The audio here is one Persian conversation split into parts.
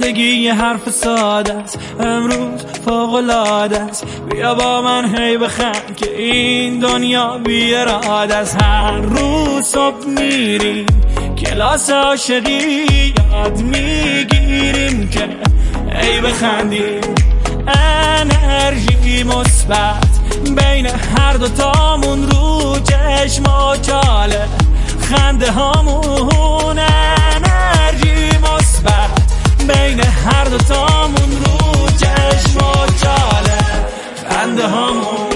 زندگی حرف ساده است، امروز فوق‌العاده است. بیا با من هی بخند که این دنیا بی اراده است. هر روز صبح میریم کلاس عاشقی، یاد میگیریم که هی بخندیم. انرژی مثبت بین هر دوتامون، رو چشم و چاله خنده هامون. انرژی مثبت بین هر دوتامون، رو چشم و چاله خنده هامون.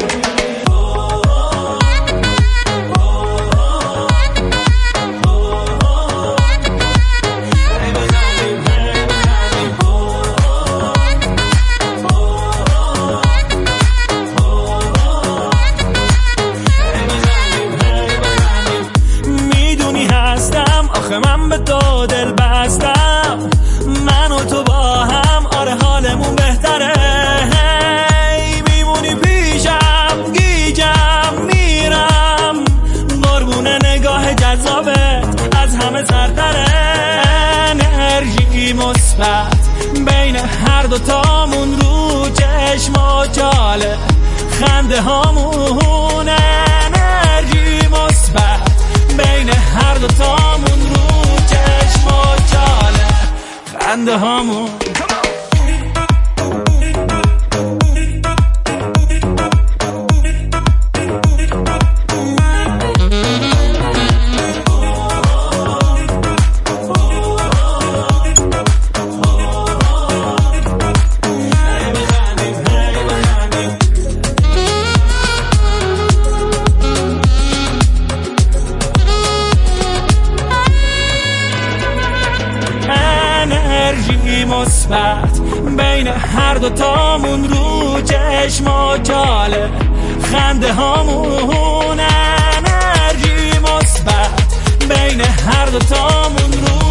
من به تو دل بستم، من و تو با هم، آره حالمون بهتره. میمونی پیشم، گیجم میرم، قربون نگاه جذابت از همه سرتره. انرژی مثبت بین هر دوتامون، رو چشم و چاله خنده هامون. انرژی مثبت بین هر دوتامون، رو چشم و چاله خنده هامون. انرژی مثبت بین هر دوتامون، رو چشم و چاله خنده هامون. انرژی مثبت بین هر دوتامون، رو